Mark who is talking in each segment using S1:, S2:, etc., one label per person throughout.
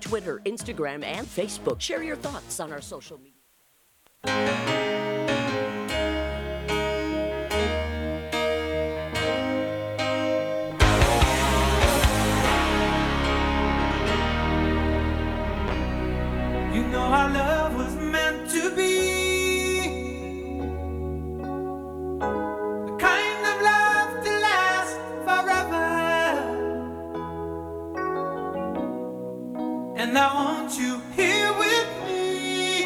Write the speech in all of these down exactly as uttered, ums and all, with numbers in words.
S1: Twitter, Instagram, and Facebook. Share your thoughts on our social media.
S2: You know our love was meant to be the kind of love to last forever. And I want you here with me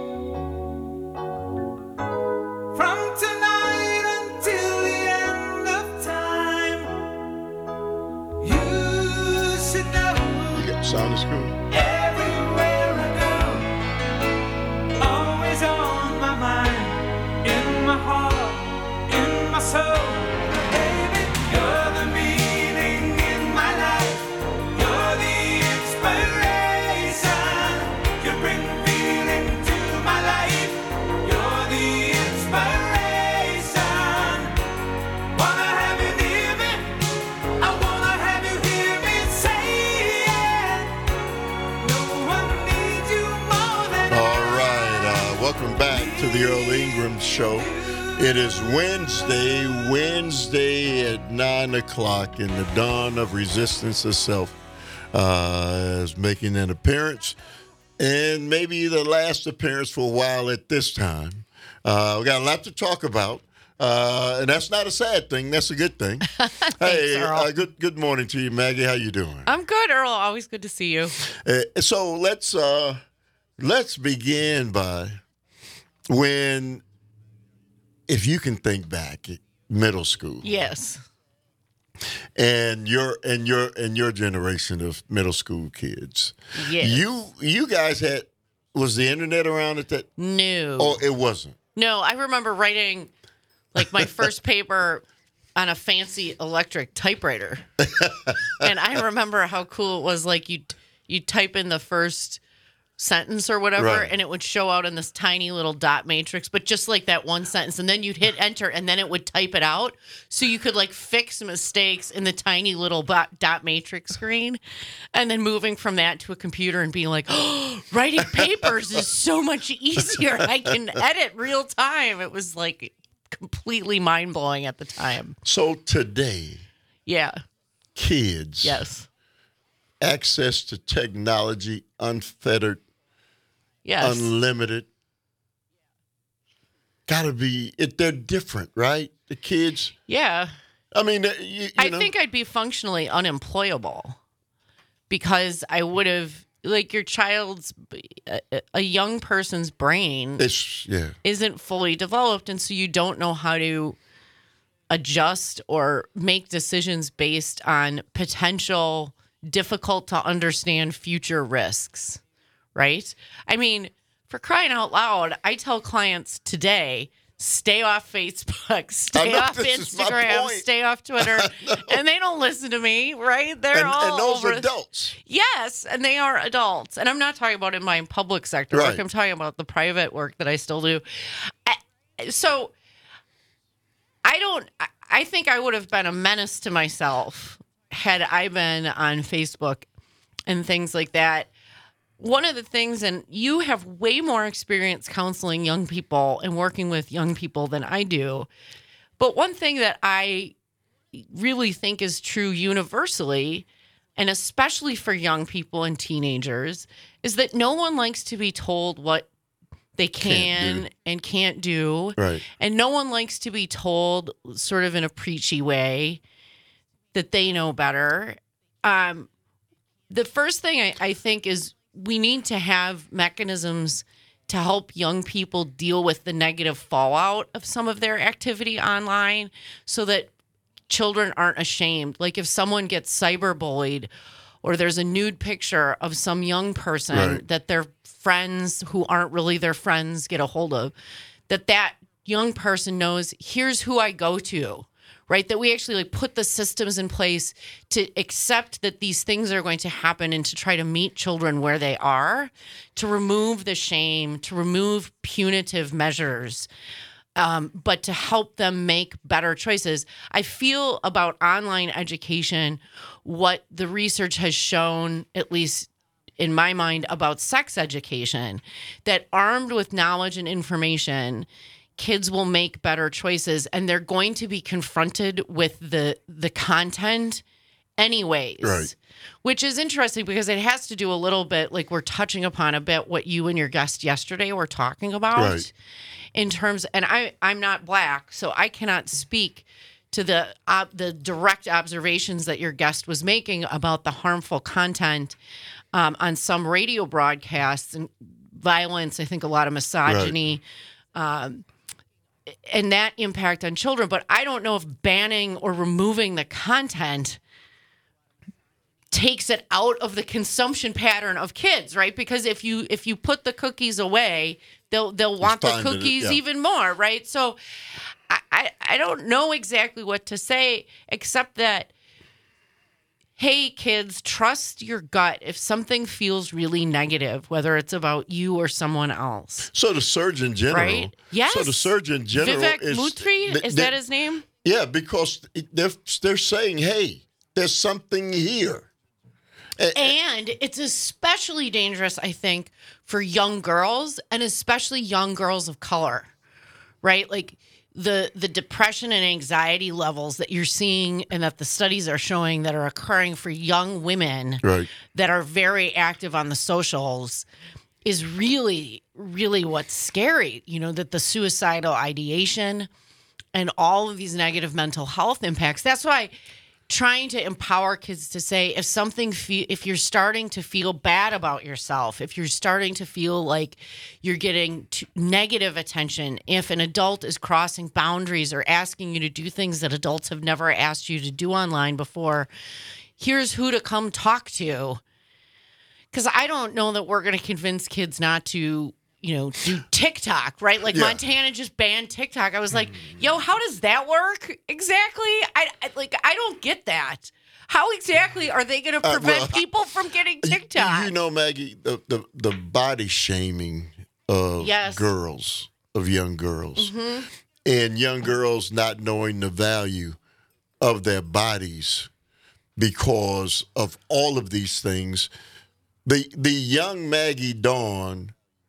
S2: from tonight until the end of time. You should know.
S3: You got the sound of school.
S2: Everywhere I go, always on my mind, in my heart, in my soul. Baby, you're the meaning in my life. You're the inspiration. You bring feeling to my life. You're the inspiration. Wanna have you near me. I wanna have you hear me say it. No one needs you more than
S3: All right, uh, welcome back to the Earl Ingram Show. It is Wednesday, Wednesday at nine o'clock, and the dawn of resistance itself uh, is making an appearance, and maybe the last appearance for a while at this time. Uh, we got a lot to talk about, uh, and that's not a sad thing. That's a good thing. Hey,
S4: Earl.
S3: uh, good good morning to you, Maggie. How you doing?
S4: I'm good, Earl. Always good to see you.
S3: Uh, so let's uh, let's begin by when, if you can think back, middle school,
S4: Yes.
S3: and your and your and your generation of middle school kids.
S4: Yes.
S3: You you guys had, was the internet around at that?
S4: No.
S3: Oh, it wasn't.
S4: No, I remember writing like my first paper on a fancy electric typewriter. And I remember how cool it was. Like you you type in the first sentence or whatever,
S3: Right.
S4: and it would show out in this tiny little dot matrix, but just like that one sentence, and then you'd hit enter, and then it would type it out, so you could like fix mistakes in the tiny little dot, dot matrix screen, and then moving from that to a computer and being like, oh, writing papers is so much easier. I can edit real time. It was like completely mind blowing at the time.
S3: So today,
S4: Yeah.
S3: kids,
S4: Yes.
S3: access to technology, unfettered,
S4: Yes.
S3: unlimited. Gotta be it. They're different, right? The kids.
S4: yeah.
S3: I mean, uh, you, you
S4: I
S3: know,
S4: think I'd be functionally unemployable because I would have, like, your child's, a, a young person's brain
S3: it's yeah.
S4: isn't fully developed. And so you don't know how to adjust or make decisions based on potential difficult to understand future risks, right? I mean, for crying out loud, I tell clients today, stay off Facebook, stay
S3: know,
S4: off
S3: this is my
S4: Instagram,
S3: point.
S4: stay off Twitter, and they don't listen to me, right? They're
S3: And,
S4: all
S3: and those
S4: over.
S3: are adults.
S4: Yes, and they are adults. And I'm not talking about in my public sector
S3: Right.
S4: work. I'm talking about the private work that I still do. I, so I don't, I- I think I would have been a menace to myself had I been on Facebook and things like that. One of the things, and you have way more experience counseling young people and working with young people than I do. But one thing that I really think is true universally, and especially for young people and teenagers, is that no one likes to be told what they can
S3: Can't do.
S4: and can't do.
S3: Right.
S4: And no one likes to be told sort of in a preachy way that they know better. Um, the first thing I, I think is we need to have mechanisms to help young people deal with the negative fallout of some of their activity online so that children aren't ashamed. Like if someone gets cyberbullied or there's a nude picture of some young person
S3: Right.
S4: that their friends who aren't really their friends get a hold of, that that young person knows, here's who I go to, right? That we actually like put the systems in place to accept that these things are going to happen and to try to meet children where they are, to remove the shame, to remove punitive measures, um, but to help them make better choices. I feel about online education, what the research has shown, at least in my mind, about sex education, that armed with knowledge and information, kids will make better choices, and they're going to be confronted with the the content anyways.
S3: Right.
S4: Which is interesting because it has to do a little bit, like we're touching upon a bit what you and your guest yesterday were talking about.
S3: Right.
S4: In terms, and I, I'm not black, so I cannot speak to the uh, the direct observations that your guest was making about the harmful content um, on some radio broadcasts and violence. I think a lot of misogyny, right. um, and that impact on children. But I don't know if banning or removing the content takes it out of the consumption pattern of kids, right? Because if you if you put the cookies away, they'll they'll want the cookies it, yeah. even more, right? So I, I I don't know exactly what to say except that, hey, kids, trust your gut if something feels really negative, whether it's about you or someone else.
S3: So the Surgeon General,
S4: right? Yes.
S3: So the Surgeon General
S4: Vivek
S3: is
S4: Murthy,
S3: th-
S4: is
S3: th-
S4: that his name?
S3: Yeah, because they're they're saying, hey, there's something here.
S4: And it's especially dangerous, I think, for young girls and especially young girls of color, right? Like the the depression and anxiety levels that you're seeing and that the studies are showing that are occurring for young women
S3: right.
S4: that are very active on the socials is really, really what's scary. You know, that the suicidal ideation and all of these negative mental health impacts. That's why trying to empower kids to say, if something, fe- if you're starting to feel bad about yourself, if you're starting to feel like you're getting t- negative attention, if an adult is crossing boundaries or asking you to do things that adults have never asked you to do online before, here's who to come talk to. Because I don't know that we're going to convince kids not to, you know, do TikTok, right? Like yeah. Montana just banned TikTok. I was like, yo, how does that work exactly? I, I like, I don't get that. How exactly are they going to prevent uh, well, people from getting TikTok?
S3: You know, Maggie, the the, the body shaming of
S4: yes.
S3: girls, of young girls,
S4: mm-hmm.
S3: and young girls not knowing the value of their bodies because of all of these things. The the young Maggie Dawn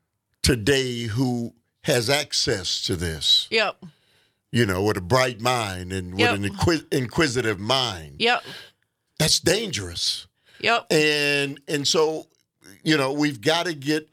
S3: today who has access to this.
S4: Yep.
S3: You know, with a bright mind and
S4: yep.
S3: with an inquis- inquisitive mind.
S4: Yep.
S3: That's dangerous.
S4: Yep.
S3: And and so, you know, we've got to get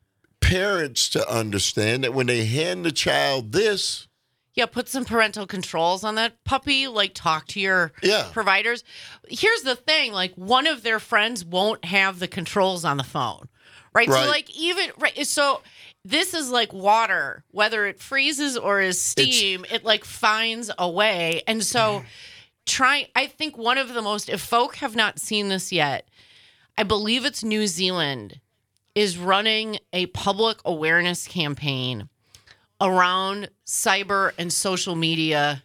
S3: parents to understand that when they hand the child this.
S4: Yeah, put some parental controls on that puppy, like talk to your
S3: yeah.
S4: providers. Here's the thing, like one of their friends won't have the controls on the phone. Right?
S3: right.
S4: So like even right so this is like water, whether it freezes or is steam, it's, it like finds a way. And so try, I think one of the most, if folk have not seen this yet, I believe it's New Zealand is running a public awareness campaign around cyber and social media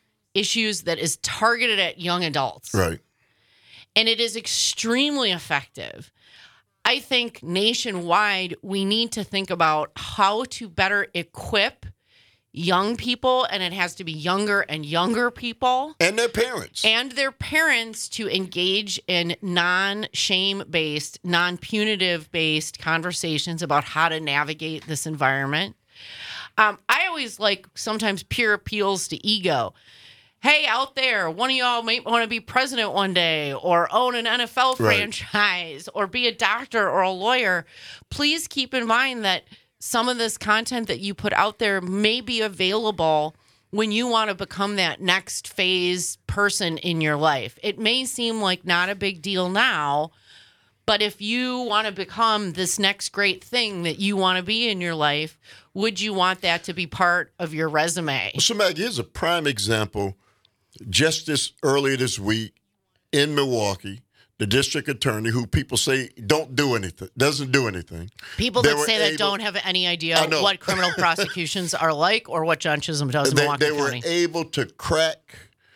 S4: issues that is targeted at young adults.
S3: Right.
S4: And it is extremely effective. I think nationwide, we need to think about how to better equip young people, and it has to be younger and younger people.
S3: And their parents.
S4: And their parents to engage in non-shame-based, non-punitive-based conversations about how to navigate this environment. Um, I always like sometimes peer appeals to ego. Hey, out there, one of y'all may want to be president one day or own an N F L franchise right. or be a doctor or a lawyer. Please keep in mind that some of this content that you put out there may be available when you want to become that next phase person in your life. It may seem like not a big deal now, but if you want to become this next great thing that you want to be in your life, would you want that to be part of your resume?
S3: So, Maggie, here's a prime example. Just this earlier this week in Milwaukee, the district attorney, who people say don't do anything, doesn't do anything.
S4: People that say that able, don't have any idea what criminal prosecutions are like or what John Chisholm does in
S3: they,
S4: Milwaukee
S3: they
S4: County.
S3: They were able to crack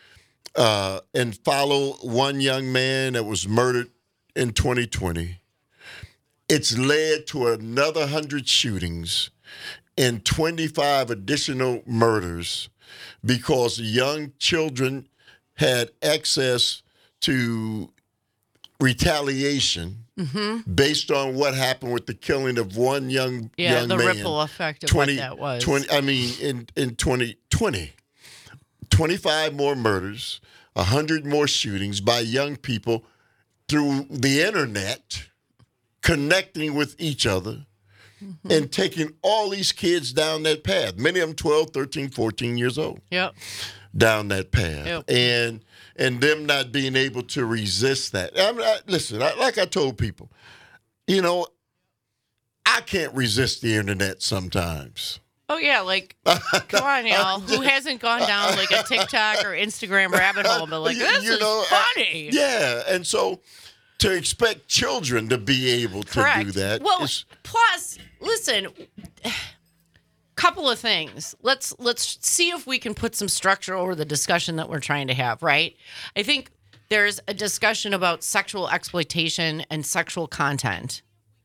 S3: uh, and follow one young man that was murdered in twenty twenty. It's led to another one hundred shootings and twenty-five additional murders because young children had access to retaliation based on what happened with the killing of one young
S4: Yeah,
S3: young
S4: the
S3: man.
S4: ripple effect of what that was.
S3: twenty, I mean, in, in twenty twenty, twenty-five more murders, one hundred more shootings by young people through the internet, connecting with each other, mm-hmm. and taking all these kids down that path. Many of them twelve, thirteen, fourteen years old.
S4: Yep.
S3: Down that path.
S4: Yep.
S3: And and them not being able to resist that. I mean, I, listen, I, like I told people, you know, I can't resist the internet sometimes.
S4: Oh, yeah, like, come on, y'all. Who hasn't gone down like a TikTok or Instagram rabbit hole, but like, this
S3: you
S4: is
S3: know,
S4: funny.
S3: I, yeah, and so to expect children to be able to
S4: Correct.
S3: do that.
S4: Well,
S3: is,
S4: plus, listen, couple of things. Let's let's see if we can put some structure over the discussion that we're trying to have, right? I think there's a discussion about sexual exploitation and sexual content.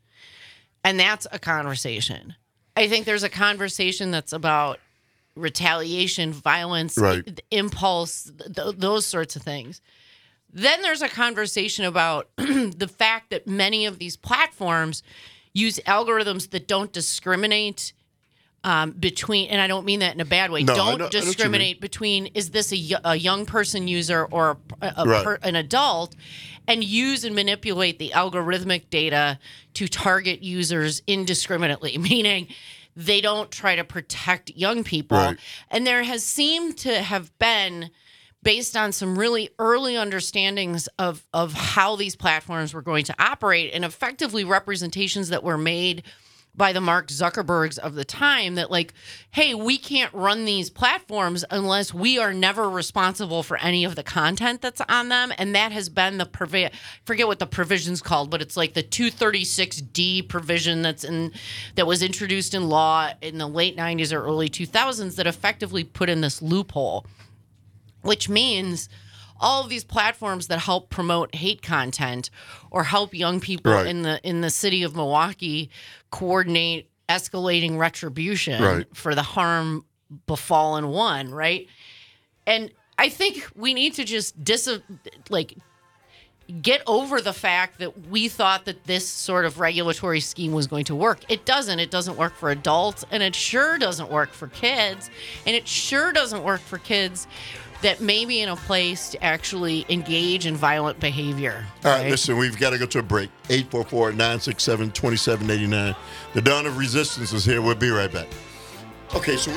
S4: And that's a conversation. I think there's a conversation that's about retaliation, violence,
S3: right.
S4: impulse, th- those sorts of things. Then there's a conversation about the fact that many of these platforms use algorithms that don't discriminate um, between, and I don't mean that in a bad way,
S3: no,
S4: don't
S3: I know, I know
S4: discriminate between, is this a, a young person user or a, a
S3: right.
S4: per, an adult, and use and manipulate the algorithmic data to target users indiscriminately, meaning they don't try to protect young people.
S3: Right.
S4: And there has seemed to have been, based on some really early understandings of, of how these platforms were going to operate and effectively representations that were made by the Mark Zuckerbergs of the time that like, hey, we can't run these platforms unless we are never responsible for any of the content that's on them. And that has been the, provi- forget what the provision's called, but it's like the two thirty-six D provision that's in, that was introduced in law in the late nineties or early two thousands that effectively put in this loophole, which means all of these platforms that help promote hate content or help young people
S3: right.
S4: in the in the city of Milwaukee coordinate escalating retribution
S3: right.
S4: for the harm befallen one, right? And I think we need to just dis like get over the fact that we thought that this sort of regulatory scheme was going to work. It doesn't. It doesn't work for adults, and it sure doesn't work for kids, and it sure doesn't work for kids that may be in a place to actually engage in violent behavior.
S3: All right, listen, we've got to go to a break. eight four four, nine six seven, two seven eight nine. The Dawn of Resistance is here. We'll be right back. Okay, so...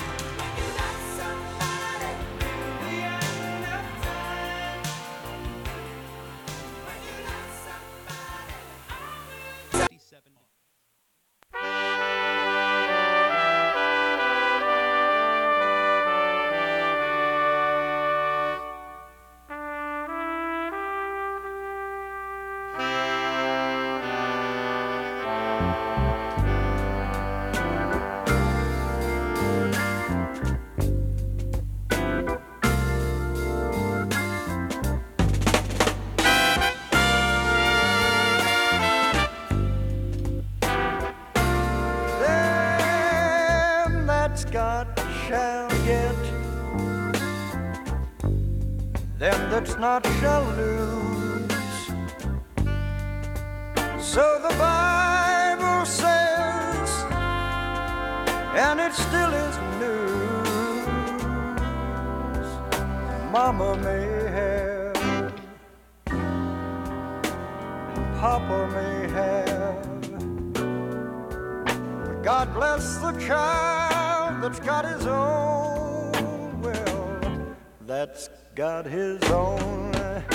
S5: That's not shall lose. So the Bible says, and it still is news. Mama may have, and Papa may have, but God bless the child that's got his own. Well, that's got his own.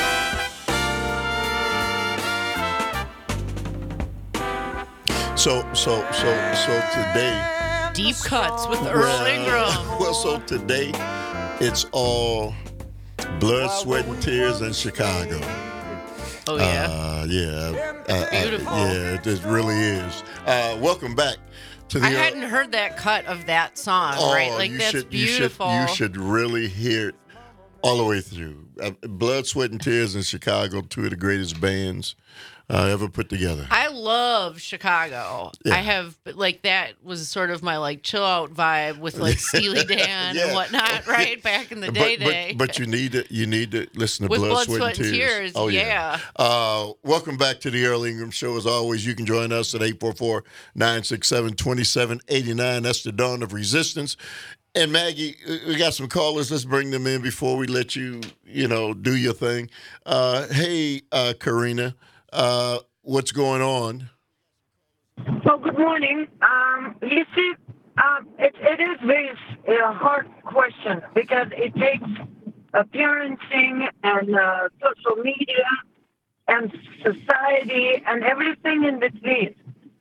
S3: So, so, so, so today.
S4: Deep cuts with Earl
S3: well,
S4: Ingram.
S3: Well, so today, it's all blood, sweat, and tears in Chicago.
S4: Oh yeah.
S3: Uh, yeah. Uh,
S4: Beautiful.
S3: Uh, yeah, it, it really is. Uh, welcome back to the.
S4: I hadn't heard that cut of that song.
S3: Oh,
S4: right? Like
S3: you
S4: that's
S3: should,
S4: beautiful.
S3: You should, you should really hear it all the way through. Uh, Blood, Sweat, and Tears in Chicago, two of the greatest bands uh, ever put together.
S4: I love Chicago.
S3: Yeah.
S4: I have, like, that was sort of my, like, chill out vibe with, like, Steely Dan
S3: Yeah.
S4: and whatnot, right? Back in the day
S3: but,
S4: day.
S3: But, but you need to you need to listen to
S4: With
S3: Blood,
S4: Blood,
S3: Sweat,
S4: Sweat,
S3: and
S4: and
S3: Tears.
S4: Tears,
S3: Oh yeah.
S4: yeah.
S3: Uh, welcome back to the Earl Ingram Show. As always, you can join us at eight four four, nine six seven, two seven eight nine. That's the Dawn of Resistance. And Maggie, we got some callers. Let's bring them in before we let you, you know, do your thing. Uh, hey, uh, Karina, uh, what's going on?
S6: Well, good morning. Um, you see, um, it, it is very uh, hard question because it takes uh, parenting and uh, social media and society and everything in between.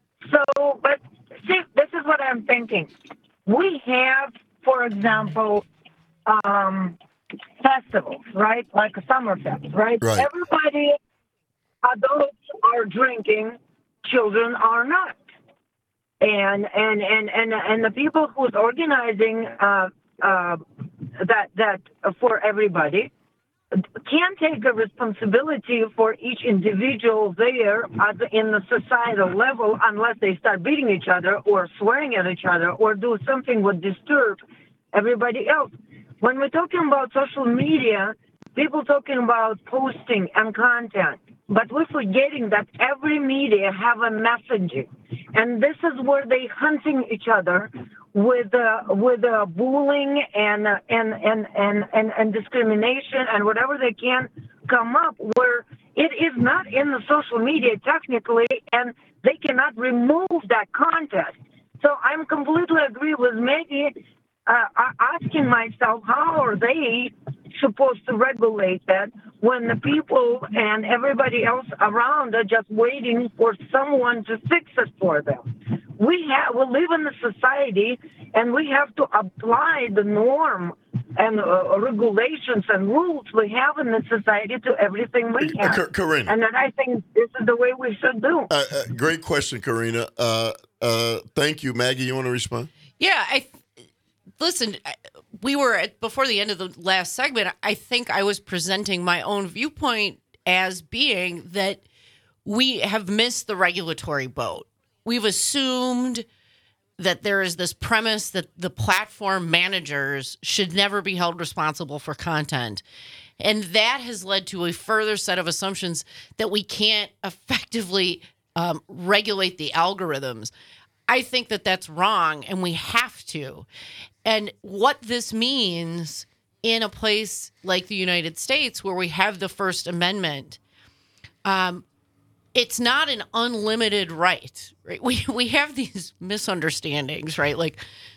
S6: So, but see, this is what I'm thinking. We have, for example, um, festivals, right? Like a summer fest, right?
S3: Right.
S6: Everybody, adults are drinking, children are not. And and and and and the people who's organizing uh, uh, that that for everybody can't take a responsibility for each individual there at the, in the societal level unless they start beating each other or swearing at each other or do something would disturb everybody else. When we're talking about social media, people talking about posting and content, but we're forgetting that every media have a messaging, and this is where they hunting each other with uh, with uh, bullying and, uh, and, and and and and discrimination and whatever they can come up where it is not in the social media technically, and they cannot remove that content. So I'm completely agree with Maggie. Uh, asking myself, how are they supposed to regulate that when the people and everybody else around are just waiting for someone to fix it for them? We have we live in a society, and we have to apply the norm and uh, regulations and rules we have in the society to everything we have.
S3: Ka- Karina.
S6: And then I think this is the way we should do.
S3: Uh, uh, great question, Karina. Uh, uh, thank you. Maggie, you want to respond?
S4: Yeah, I listen. I- We were at, before the end of the last segment. I think I was presenting my own viewpoint as being that we have missed the regulatory boat. We've assumed that there is this premise that the platform managers should never be held responsible for content. And that has led to a further set of assumptions that we can't effectively um, regulate the algorithms. I think that that's wrong, and we have to. And what this means in a place like the United States, where we have the First Amendment, um, it's not an unlimited right. Right? We we have these misunderstandings, right? Like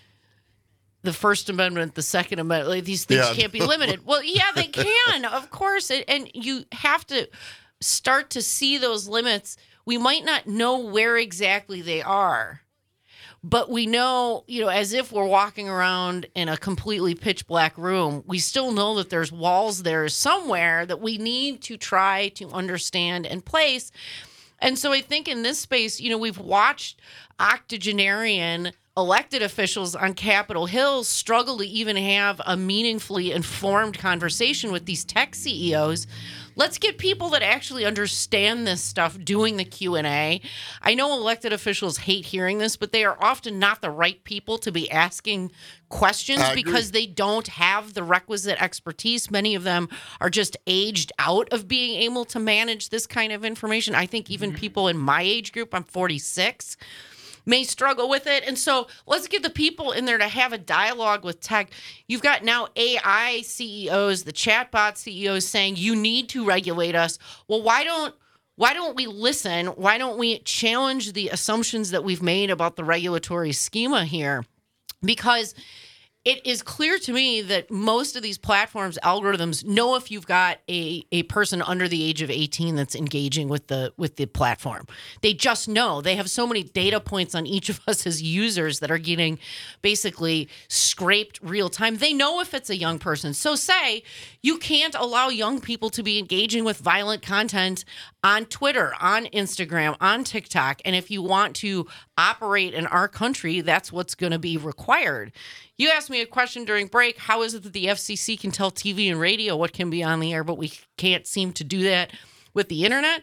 S4: the First Amendment, the Second Amendment, like these things
S3: Yeah.
S4: can't be limited. Well, yeah, they can, of course. And, and you have to start to see those limits. We might not know where exactly they are, but we know, you know, as if we're walking around in a completely pitch black room, we still know that there's walls there somewhere that we need to try to understand and place. And so I think in this space, you know, we've watched octogenarian elected officials on Capitol Hill struggle to even have a meaningfully informed conversation with these tech C E Os. Let's get people that actually understand this stuff doing the Q and A. I know elected officials hate hearing this, but they are often not the right people to be asking questions
S3: I agree.
S4: because they don't have the requisite expertise. Many of them are just aged out of being able to manage this kind of information. I think even people in my age group, I'm forty-six, may struggle with it. And so let's get the people in there to have a dialogue with tech. You've got now A I C E Os, the chatbot C E Os saying you need to regulate us. Well, why don't why don't we listen? Why don't we challenge the assumptions that we've made about the regulatory schema here? Because it is clear to me that most of these platforms' algorithms know if you've got a, a person under the age of eighteen that's engaging with the with the platform. They just know. They have so many data points on each of us as users that are getting basically scraped real time. They know if it's a young person. So say you can't allow young people to be engaging with violent content on Twitter, on Instagram, on TikTok. And if you want to operate in our country, that's what's going to be required. You asked me a question during break. How is it that the F C C can tell T V and radio what can be on the air, but we can't seem to do that with the internet?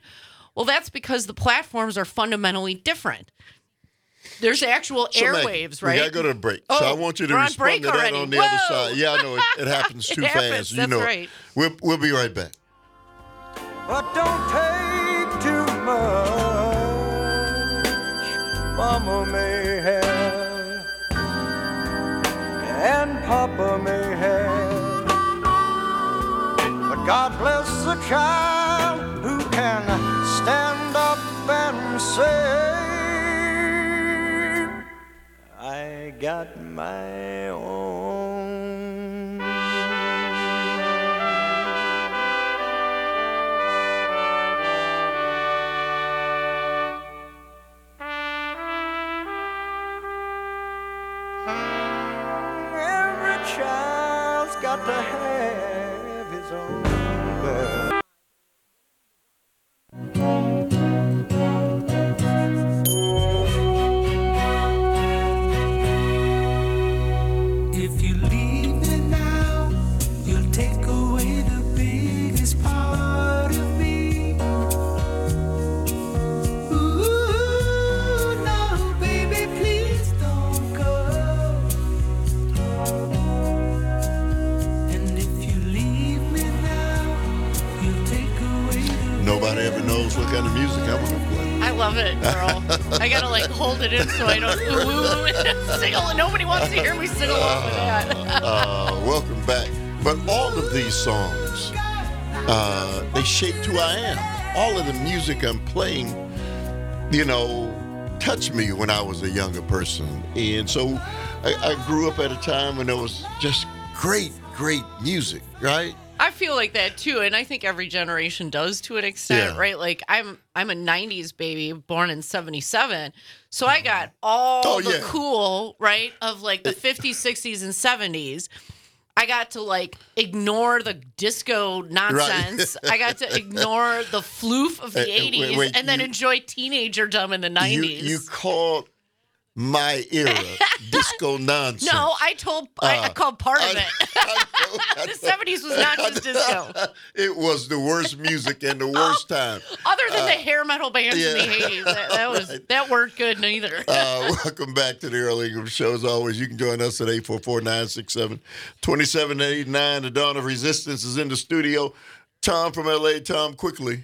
S4: Well, that's because the platforms are fundamentally different. There's actual
S3: So, Maggie,
S4: airwaves, right?
S3: We gotta go to a break.
S4: Oh,
S3: so I want you to
S4: we're on
S3: respond
S4: break
S3: to that
S4: already.
S3: on the
S4: Whoa!
S3: other side. Yeah, I know it, it happens too
S4: It happens,
S3: fast. You
S4: that's
S3: know, it.
S4: right.
S3: We'll we'll be right back.
S5: But don't take too much. Mama may have, and Papa may have. But God bless the child who can stand up and say, I got my own. Every child's got to have his own bell.
S2: If you leave me now, you'll take away the biggest part of me. Ooh, no, baby, please don't go. And if you leave me now, you'll take away the
S3: Nobody ever knows what kind of music I'm gonna play.
S4: I love it, girl. I gotta like hold it in so I don't ooh, ooh, sing along. Nobody wants to hear me sing along with that.
S3: Uh, welcome back. But all of these songs, uh, they shaped who I am. All of the music I'm playing, you know, touched me when I was a younger person. And so I, I grew up at a time when there was just great, great music, right?
S4: I feel like that too, and I think every generation does to an extent,
S3: Yeah.
S4: right? Like I'm, I'm a nineties baby, born in seventy-seven, so I got all
S3: Oh,
S4: the
S3: yeah.
S4: cool, right, of like the fifties, sixties, and seventies. I got to like ignore the disco nonsense. I got to ignore the floof of the
S3: Uh, uh, wait,
S4: eighties,
S3: wait,
S4: and then
S3: you-
S4: enjoy teenagerdom in the
S3: You,
S4: nineties.
S3: you called my era disco nonsense.
S4: no, I told I, I
S3: Uh,
S4: called part of
S3: I-
S4: it.
S3: I know, I
S4: The
S3: know.
S4: seventies was not just disco.
S3: It was the worst music and the worst time.
S4: Other than the hair metal bands in
S3: yeah.
S4: the eighties, that, that was that weren't good neither.
S3: Uh, welcome back to the Earl Ingram Show. As always, you can join us at eight four four, nine six seven, two seven eight nine. The Dawn of Resistance is in the studio. Tom from L A. Tom, quickly.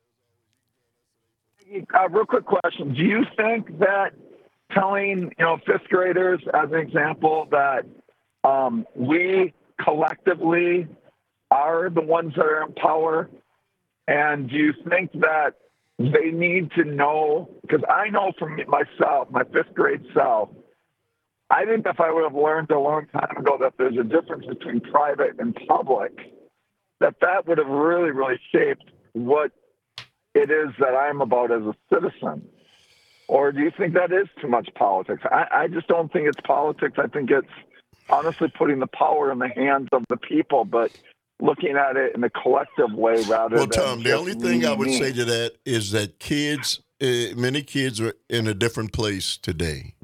S7: Uh, real quick question. Do you think that telling, you know, fifth graders, as an example, that um, we collectively are the ones that are in power? And do you think that they need to know, because I know from myself, my fifth grade self, I think if I would have learned a long time ago that there's a difference between private and public, that that would have really, really shaped what it is that I'm about as a citizen. Or do you think that is too much politics? I, I just don't think it's politics. I think it's honestly putting the power in the hands of the people, but looking at it in a collective way rather
S3: Well,
S7: than
S3: Tom, the
S7: just
S3: only thing I would
S7: me.
S3: say to that is that kids, uh, many kids are in a different place today.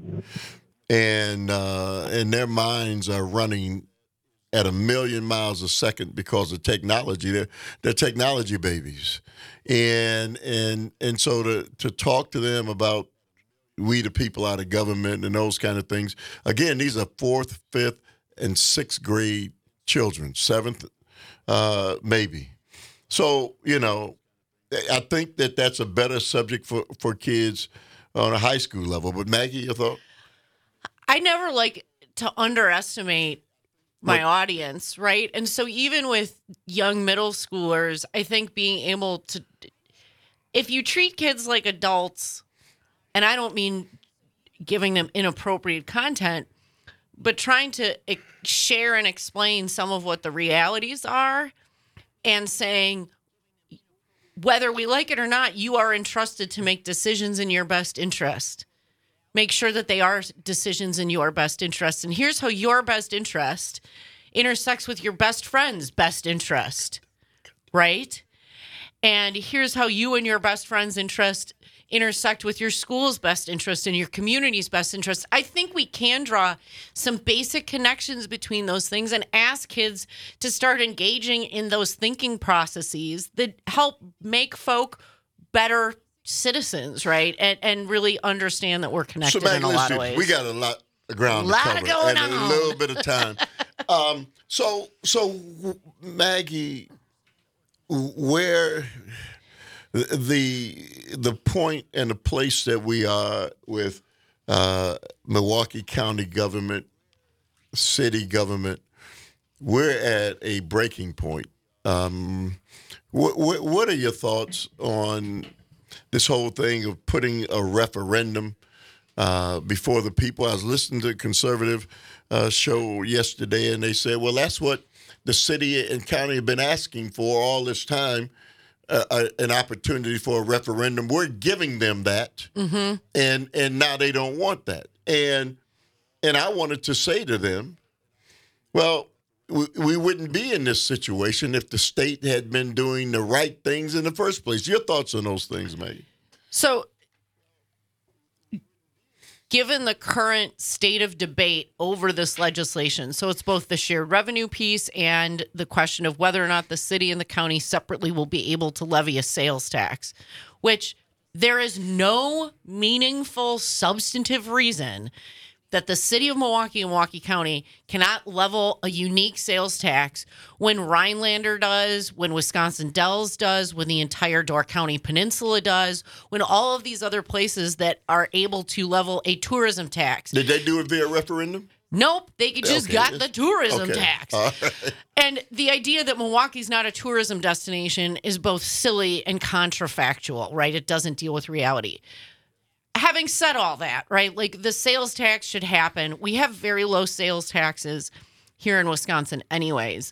S3: And uh, and their minds are running at a million miles a second because of technology. They're, they're technology babies. And and and so to, to talk to them about we the people out of government and those kind of things, again, these are fourth, fifth, and sixth grade children, seventh, uh, maybe. So, you know, I think that that's a better subject for, for kids on a high school level. But Maggie, your thought?
S4: I never like to underestimate my
S3: What-
S4: audience, right? And so even with young middle schoolers, I think being able to, if you treat kids like adults, and I don't mean giving them inappropriate content, but trying to ex- share and explain some of what the realities are and saying, whether we like it or not, you are entrusted to make decisions in your best interest. Make sure that they are decisions in your best interest. And here's how your best interest intersects with your best friend's best interest, right? And here's how you and your best friend's interest intersect with your school's best interest and your community's best interest. I think we can draw some basic connections between those things and ask kids to start engaging in those thinking processes that help make folk better citizens, right? And and really understand that we're connected
S3: so, Maggie,
S4: in a lot of ways.
S3: We got a lot of ground
S4: Lot
S3: to cover
S4: going
S3: and
S4: on.
S3: a little bit of time. um, so, so Maggie, where the the point and the place that we are with uh, Milwaukee County government, city government, we're at a breaking point. Um, what, what, what are your thoughts on this whole thing of putting a referendum uh, before the people? I was listening to a conservative uh, show yesterday, and they said, well, that's what the city and county have been asking for all this time, uh, uh, an opportunity for a referendum. We're giving them that,
S4: Mm-hmm.
S3: and and now they don't want that. And and I wanted to say to them, well, we, we wouldn't be in this situation if the state had been doing the right things in the first place. Your thoughts on those things, Maggie?
S4: So, given the current state of debate over this legislation, so it's both the shared revenue piece and the question of whether or not the city and the county separately will be able to levy a sales tax, which there is no meaningful substantive reason that the city of Milwaukee and Milwaukee County cannot level a unique sales tax when Rhinelander does, when Wisconsin Dells does, when the entire Door County Peninsula does, when all of these other places that are able to level a tourism tax.
S3: Did they do it via referendum?
S4: Nope, they just
S3: Okay,
S4: got
S3: it's-
S4: the tourism
S3: okay,
S4: tax.
S3: all right.
S4: And the idea that Milwaukee's not a tourism destination is both silly and contrafactual, right? It doesn't deal with reality. Having said all that, right, like the sales tax should happen. We have very low sales taxes here in Wisconsin anyways.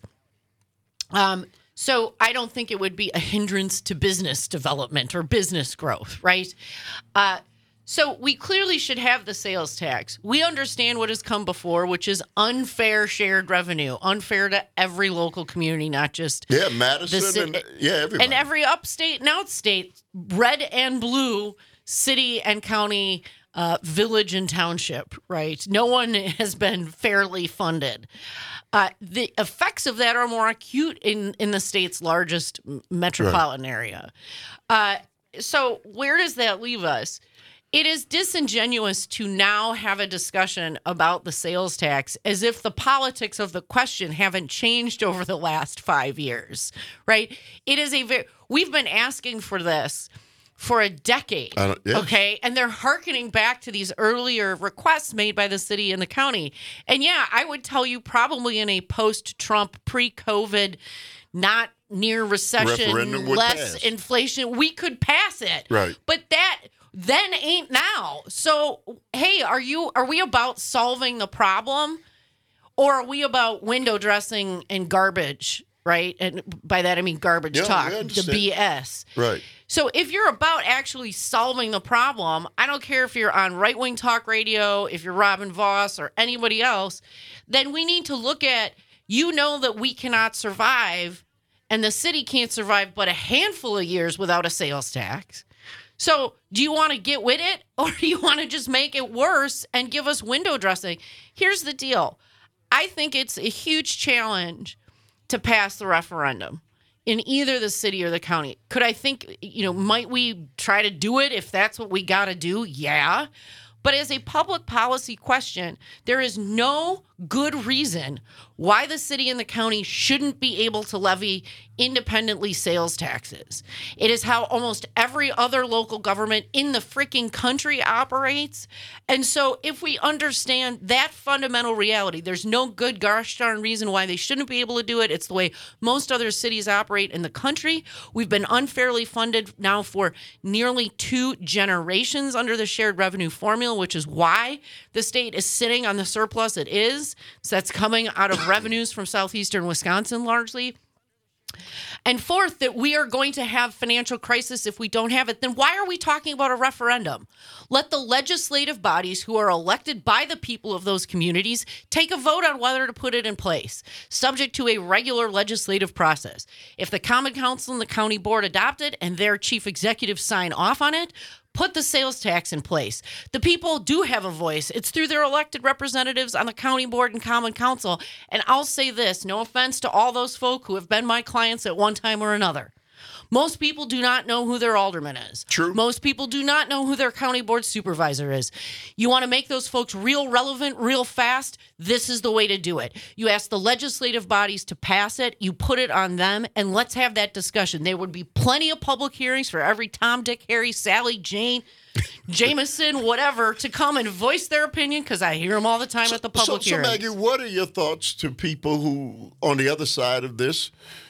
S4: Um, so I don't think it would be a hindrance to business development or business growth, right? Uh, so we clearly should have the sales tax. We understand what has come before, which is unfair shared revenue, unfair to every local community, not just
S3: Yeah, Madison,
S4: ci-
S3: and yeah, everybody.
S4: and every upstate and outstate, red and blue city and county, uh, village and township, right? No one has been fairly funded. Uh, the effects of that are more acute in, in the state's largest m- metropolitan area. Uh, so where does that leave us? It is disingenuous to now have a discussion about the sales tax as if the politics of the question haven't changed over the last five years, right? It is a very, we've been asking for this for a decade,
S3: I don't- yes.
S4: okay? And they're hearkening back to these earlier requests made by the city and the county. And yeah, I would tell you probably in a post-Trump, pre-COVID, not near recession,
S3: Referendum would
S4: less
S3: pass.
S4: inflation, we could pass it.
S3: Right.
S4: But that then ain't now. So, hey, are you are we about solving the problem, or are we about window dressing and garbage, right? And by that I mean garbage
S3: Yeah,
S4: talk,
S3: I
S4: the
S3: understand.
S4: B S.
S3: Right.
S4: So if you're about actually solving the problem, I don't care if you're on right-wing talk radio, if you're Robin Voss or anybody else, then we need to look at, you know that we cannot survive and the city can't survive but a handful of years without a sales tax. So do you want to get with it, or do you want to just make it worse and give us window dressing? Here's the deal. I think it's a huge challenge to pass the referendum in either the city or the county. Could I think, you know, might we try to do it if that's what we got to do? Yeah. But as a public policy question, there is no good reason why the city and the county shouldn't be able to levy independently sales taxes. It is how almost every other local government in the freaking country operates. And so if we understand that fundamental reality, there's no good gosh darn reason why they shouldn't be able to do it. It's the way most other cities operate in the country. We've been unfairly funded now for nearly two generations under the shared revenue formula, which is why the state is sitting on the surplus it is. So that's coming out of revenues from southeastern Wisconsin largely. And fourth, that we are going to have financial crisis if we don't have it. Then why are we talking about a referendum? Let the legislative bodies who are elected by the people of those communities take a vote on whether to put it in place, subject to a regular legislative process. If the Common Council and the County Board adopt it and their chief executives sign off on it, put the sales tax in place. The people do have a voice. It's through their elected representatives on the county board and common council. And I'll say this, no offense to all those folk who have been my clients at one time or another. Most people do not know who their alderman is.
S3: True.
S4: Most people do not know who their county board supervisor is. You want to make those folks real relevant, real fast? This is the way to do it. You ask the legislative bodies to pass it, you put it on them, and let's have that discussion. There would be plenty of public hearings for every Tom, Dick, Harry, Sally, Jane, Jameson, whatever, to come and voice their opinion, because I hear them all the time
S3: so,
S4: at the public
S3: so,
S4: hearings.
S3: So, Maggie, what are your thoughts to people who, on the other side of this,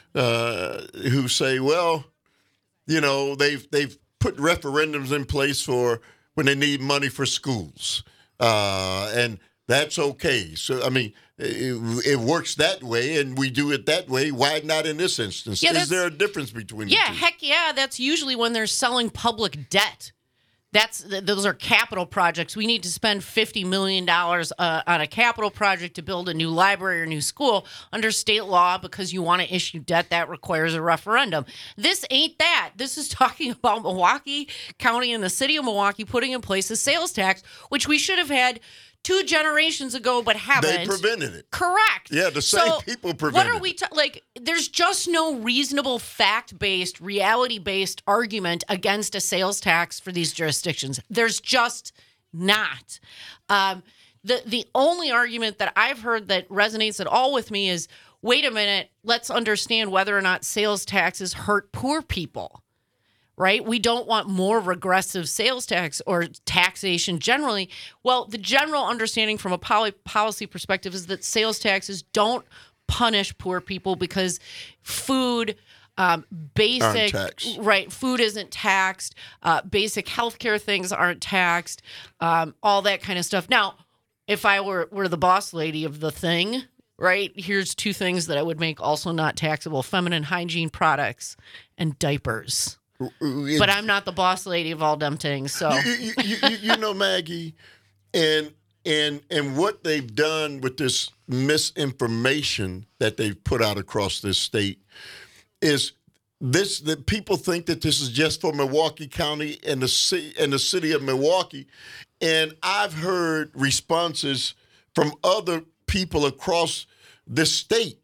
S3: uh, who say, well, you know, they've they've put referendums in place for when they need money for schools, uh, and that's okay. So, I mean, it, it works that way, and we do it that way. Why not in this instance?
S4: Yeah,
S3: Is there a difference between
S4: Yeah,
S3: the two?
S4: heck yeah. That's usually when they're selling public debt. That's those are capital projects. We need to spend fifty million dollars uh, on a capital project to build a new library or new school under state law because you want to issue debt that requires a referendum. This ain't that. This is talking about Milwaukee County and the city of Milwaukee putting in place a sales tax, which we should have had two generations ago, but haven't.
S3: They prevented it.
S4: Correct.
S3: Yeah, the same
S4: So
S3: people
S4: What
S3: prevented
S4: are we
S3: it.
S4: ta- like? There's just no reasonable, fact-based, reality-based argument against a sales tax for these jurisdictions. There's just not. Um, the the only argument that I've heard that resonates at all with me is, wait a minute, let's understand whether or not sales taxes hurt poor people. Right? We don't want more regressive sales tax or taxation generally. Well, the general understanding from a poly- policy perspective is that sales taxes don't punish poor people because food, um, basic,
S3: taxed.
S4: right? Food isn't taxed. Uh, basic healthcare things aren't taxed. Um, all that kind of stuff. Now, if I were were the boss lady of the thing, right? Here's two things that I would make also not taxable: feminine hygiene products and diapers. But I'm not the boss lady of all them things, so
S3: you, you, you, you know, Maggie, and and and what they've done with this misinformation that they've put out across this state is this: that people think that this is just for Milwaukee County and the city and the city of Milwaukee, and I've heard responses from other people across the state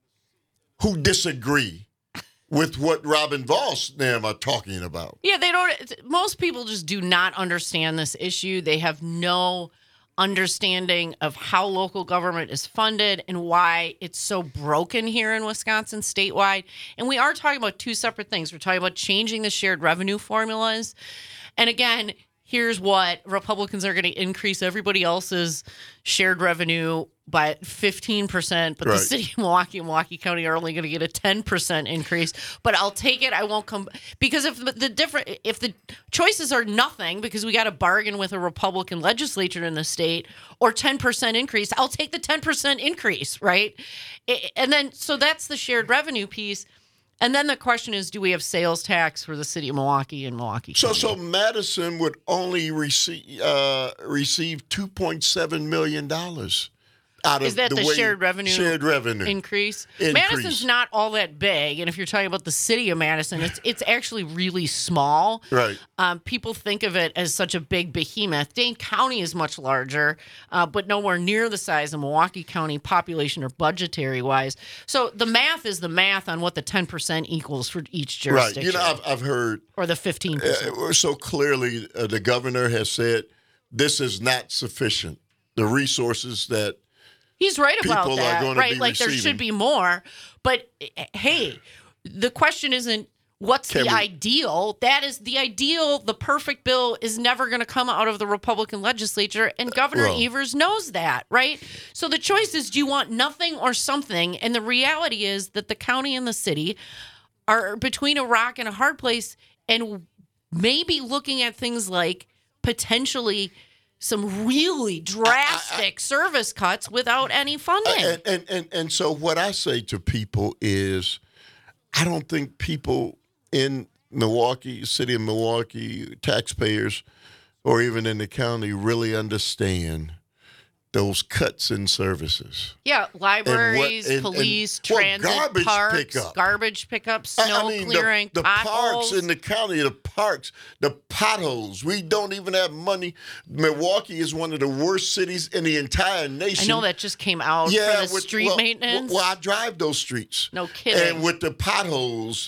S3: who disagree with what Robin Voss and them are talking about.
S4: yeah, they don't. Most people just do not understand this issue. They have no understanding of how local government is funded and why it's so broken here in Wisconsin statewide. And we are talking about two separate things. We're talking about changing the shared revenue formulas. And again, here's what Republicans are going to increase everybody else's shared revenue by fifteen percent, but
S3: Right.
S4: the city of Milwaukee and Milwaukee County are only going to get a ten percent increase. But I'll take it. I won't come because if the, the different if the choices are nothing because we got a bargain with a Republican legislature in the state or ten percent increase, I'll take the ten percent increase, right? It, and then so that's the shared revenue piece. And then the question is, do we have sales tax for the city of Milwaukee and Milwaukee
S3: So,
S4: County?
S3: so Madison would only receive uh, receive two point seven million dollars out of
S4: Is that the,
S3: way-
S4: shared revenue
S3: shared revenue
S4: increase?
S3: Increase.
S4: Madison's not all that big, and if you're talking about the city of Madison, it's it's actually really small.
S3: Right.
S4: Um, people think of it as such a big behemoth. Dane County is much larger, uh, but nowhere near the size of Milwaukee County, population or budgetary wise. So the math is the math on what the ten percent equals for each
S3: Right.
S4: jurisdiction,
S3: You know, I've, I've heard
S4: or the fifteen percent.
S3: uh, so clearly uh, the governor has said this is not sufficient. The resources that
S4: He's right about
S3: people are
S4: that,
S3: gonna
S4: right?
S3: be
S4: Like there
S3: receiving.
S4: should be more, but eh, hey, the question isn't what's
S3: Can
S4: the
S3: we-
S4: ideal. That is the ideal. The perfect bill is never going to come out of the Republican legislature, and Governor
S3: Well-
S4: Evers knows that, right? So the choice is: do you want nothing or something? And the reality is that the county and the city are between a rock and a hard place, and maybe looking at things like potentially some really drastic service cuts without any funding.
S3: and, and and and so what I say to people is, I don't think people in Milwaukee, city of Milwaukee, taxpayers, or even in the county really understand those cuts in services.
S4: Yeah, libraries,
S3: and- and-
S4: police,
S3: well,
S4: transit,
S3: garbage
S4: parks,
S3: pickup.
S4: garbage pickup,
S3: I-
S4: snow
S3: I mean,
S4: clearing,
S3: the, the
S4: potholes.
S3: parks in the county, the parks, the potholes. We don't even have money. Milwaukee is one of the worst cities in the entire nation.
S4: I know that just came out
S3: Yeah,
S4: for the
S3: with-
S4: street
S3: well,
S4: maintenance.
S3: Well, I drive those streets.
S4: No kidding.
S3: And with the potholes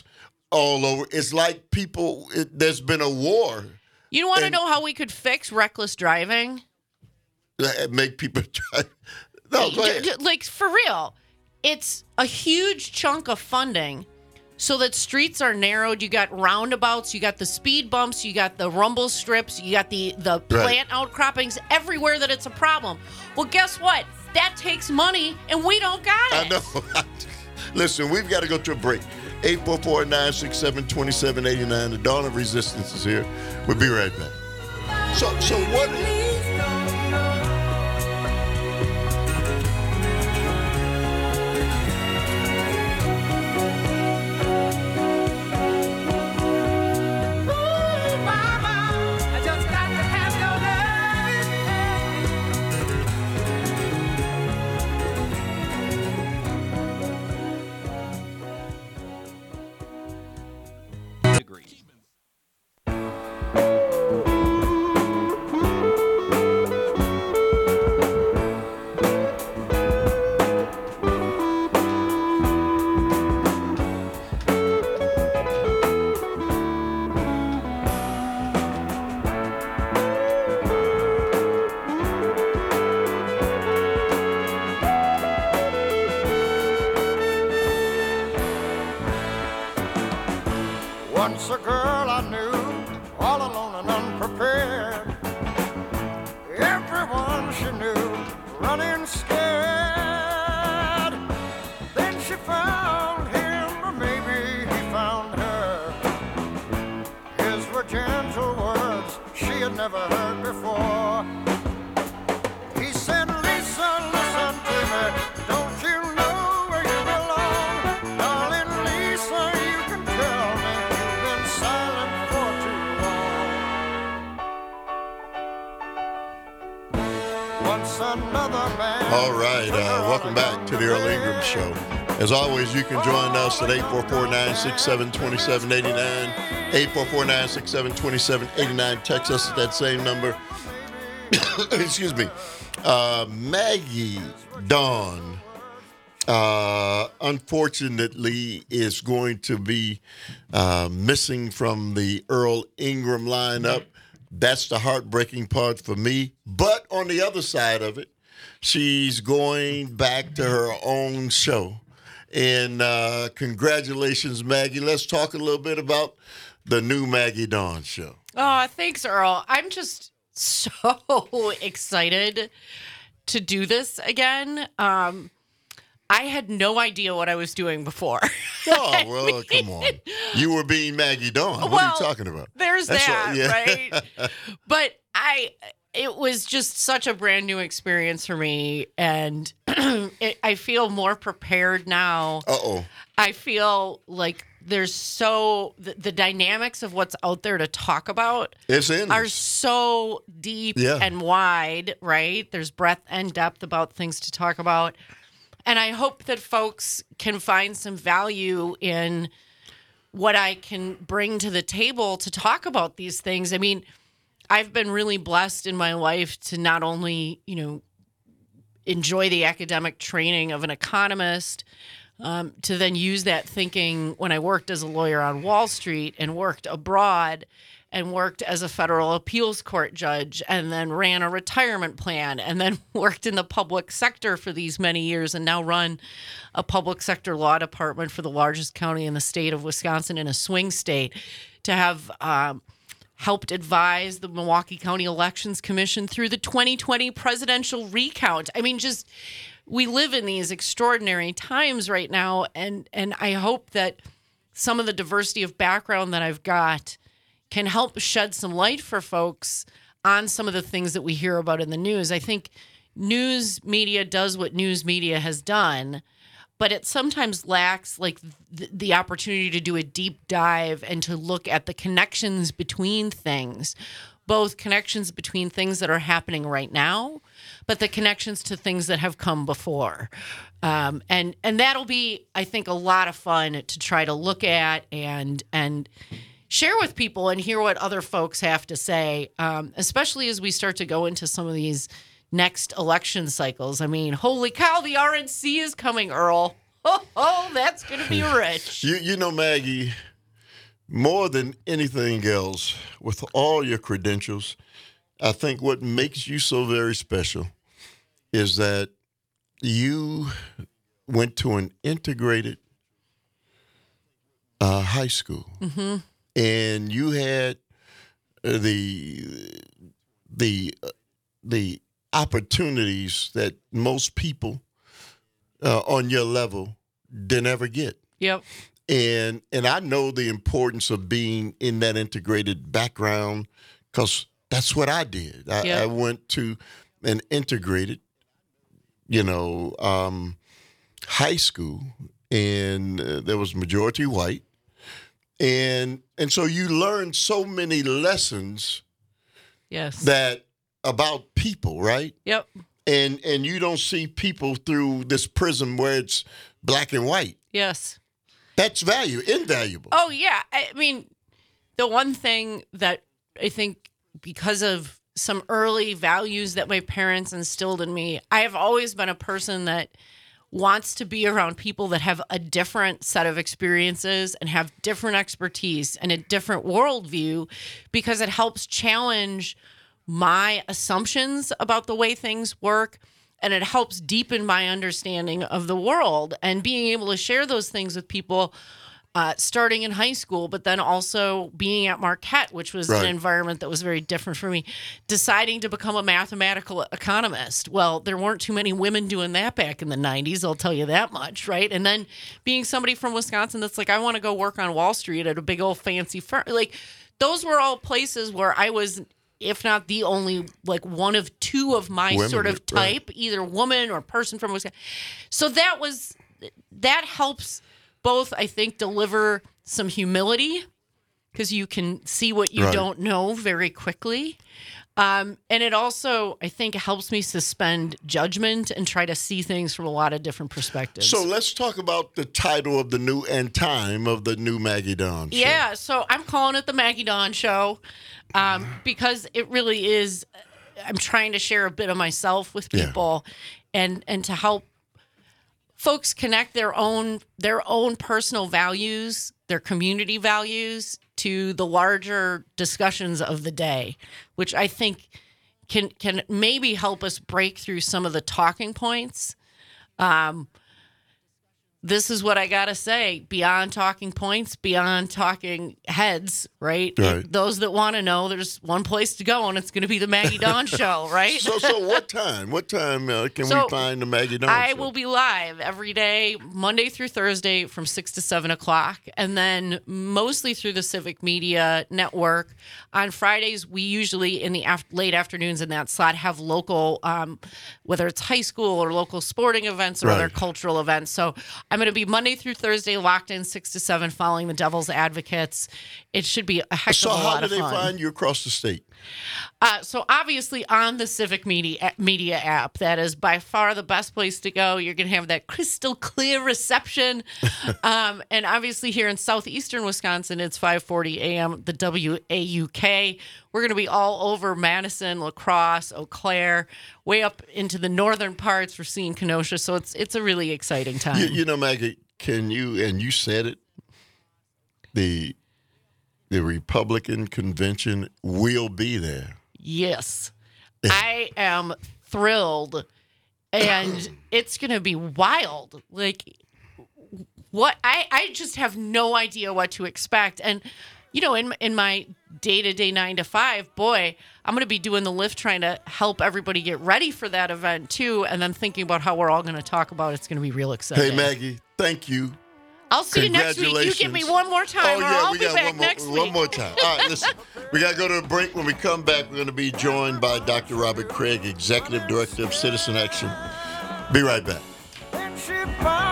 S3: all over. It's like people. It, there's been a war.
S4: You want to
S3: And-
S4: know how we could fix reckless driving?
S3: That make people drive. No, go ahead.
S4: D- d- Like, for real, it's a huge chunk of funding so that streets are narrowed. You got roundabouts, you got the speed bumps, you got the rumble strips, you got the, the
S3: Right.
S4: plant outcroppings everywhere that it's a problem. Well, guess what? That takes money, and we don't got
S3: I
S4: it.
S3: know. Listen, we've got to go to a break. eight four four, nine six seven, two seven eight nine. The Dawn of Resistance is here. We'll be right back. So, so what?
S5: Once a girl I knew, all alone and unprepared. Everyone she knew, running scared. Then she found him, or maybe he found her. His were gentle words she had never heard before. He said, Lisa, listen to me. Don't you know where you belong? Darling Lisa, you can tell me you've been silent for too long. Once another man.
S3: All right. Uh, welcome back to the Earl Ingram Show. As always, you can join us at eight four four, nine six seven, two seven eight nine. eight four four, nine six seven, two seven eight nine. Text us at that same number. Excuse me. Uh, Maggie Dawn, uh, unfortunately, is going to be uh, missing from the Earl Ingram lineup. That's the heartbreaking part for me. But on the other side of it, she's going back to her own show. And uh, congratulations, Maggie. Let's talk a little bit about the new Maggie Dawn show.
S4: Oh, thanks, Earl. I'm just so excited to do this again. Um, I had no idea what I was doing before.
S3: Oh, well, come on. You were being Maggie Dawn. What
S4: Well,
S3: are you talking about?
S4: There's
S3: That's
S4: that,
S3: what- yeah.
S4: right? But I, it was just such a brand new experience for me, and it, I feel more prepared now.
S3: Uh-oh.
S4: I feel like there's so the, the dynamics of what's out there to talk about
S3: It's in.
S4: are so deep
S3: Yeah.
S4: and wide, right? There's breadth and depth about things to talk about. And I hope that folks can find some value in what I can bring to the table to talk about these things. I mean, I've been really blessed in my life to not only, you know, enjoy the academic training of an economist, um, to then use that thinking when I worked as a lawyer on Wall Street and worked abroad and worked as a federal appeals court judge and then ran a retirement plan and then worked in the public sector for these many years and now run a public sector law department for the largest county in the state of Wisconsin in a swing state, to have um, helped advise the Milwaukee County Elections Commission through the twenty twenty presidential recount. I mean, just we live in these extraordinary times right now, and and I hope that some of the diversity of background that I've got can help shed some light for folks on some of the things that we hear about in the news. I think news media does what news media has done, but it sometimes lacks like the, the opportunity to do a deep dive and to look at the connections between things, both connections between things that are happening right now, but the connections to things that have come before. Um, and and that'll be, I think, a lot of fun to try to look at and and share with people and hear what other folks have to say, um, especially as we start to go into some of these next election cycles. I mean, holy cow, the R N C is coming, Earl. Oh, oh that's going to be rich.
S3: You you know, Maggie, more than anything else, with all your credentials, I think what makes you so very special is that you went to an integrated uh, high school,
S4: Mm-hmm.
S3: and you had uh, the the uh, the opportunities that most people uh, on your level didn't ever get.
S4: Yep.
S3: And and I know the importance of being in that integrated background because that's what I did. I,
S4: Yeah.
S3: I went to an integrated, you know, um, high school, and uh, there was majority white, and and so you learn so many lessons
S4: Yes.
S3: that about people, right?
S4: Yep.
S3: And and you don't see people through this prism where it's black and white.
S4: Yes.
S3: That's value, invaluable.
S4: Oh, yeah. I mean, the one thing that I think because of some early values that my parents instilled in me, I have always been a person that wants to be around people that have a different set of experiences and have different expertise and a different worldview because it helps challenge my assumptions about the way things work. And it helps deepen my understanding of the world and being able to share those things with people uh, starting in high school, but then also being at Marquette, which was
S3: Right.
S4: an environment that was very different for me, deciding to become a mathematical economist. Well, there weren't too many women doing that back in the nineties, I'll tell you that much, right? And then being somebody from Wisconsin that's like, I want to go work on Wall Street at a big old fancy firm. Like, those were all places where I was, if not the only, like one of two of my
S3: Women,
S4: sort of
S3: right.
S4: type, either woman or person from Wisconsin. So that was, that helps both, I think, deliver some humility because you can see what you
S3: Right.
S4: don't know very quickly. Um, and it also, I think, helps me suspend judgment and try to see things from a lot of different perspectives.
S3: So let's talk about the title of the new and time of the new Maggie Dawn show.
S4: Yeah, so I'm calling it the Maggie Dawn Show um, because it really is. I'm trying to share a bit of myself with
S3: Yeah.
S4: people, and and to help folks connect their own their own personal values, their community values, to the larger discussions of the day, which I think can can maybe help us break through some of the talking points. Um, this is what I gotta say. Beyond talking points, beyond talking heads, right?
S3: Right.
S4: It- those that want to know, there's one place to go, and it's going to be the Maggie Dawn Show, right?
S3: So, so what time? What time uh, can
S4: So,
S3: we find the Maggie Dawn
S4: I
S3: show?
S4: will be live every day, Monday through Thursday from six to seven o'clock, and then mostly through the Civic Media Network. On Fridays, we usually, in the af- late afternoons in that slot, have local, um, whether it's high school or local sporting events or
S3: Right.
S4: other cultural events. So I'm going to be Monday through Thursday, locked in six to seven, following the Devil's Advocates. It should be a heck
S3: So
S4: of a
S3: how
S4: lot
S3: do
S4: of
S3: they
S4: fun.
S3: find you across the state?
S4: Uh, so obviously on the Civic Media Media app, that is by far the best place to go. You're going to have that crystal clear reception. um, and obviously here in southeastern Wisconsin, it's five forty a.m. The W A U K. We're going to be all over Madison, La Crosse, Eau Claire, way up into the northern parts. We're seeing Kenosha. So it's it's a really exciting time.
S3: You, you know, Maggie, can you, and you said it, the the Republican convention will be there.
S4: Yes. I am thrilled. And it's going to be wild. Like, what? I, I just have no idea what to expect. And, you know, in, in my day to day nine to five, boy, I'm going to be doing the lift trying to help everybody get ready for that event, too. And then thinking about how we're all going to talk about it. It's going to be real exciting.
S3: Hey, Maggie, thank you.
S4: I'll see you next week. You give me
S3: Congratulations.
S4: one more time,
S3: Oh,
S4: or
S3: yeah,
S4: I'll
S3: we
S4: be
S3: got
S4: back
S3: one more,
S4: next
S3: one
S4: week.
S3: more time. All right, listen, we got to go to a break. When we come back, we're going to be joined by Doctor Robert Craig, Executive Director of Citizen Action. Be right back.
S5: Then she found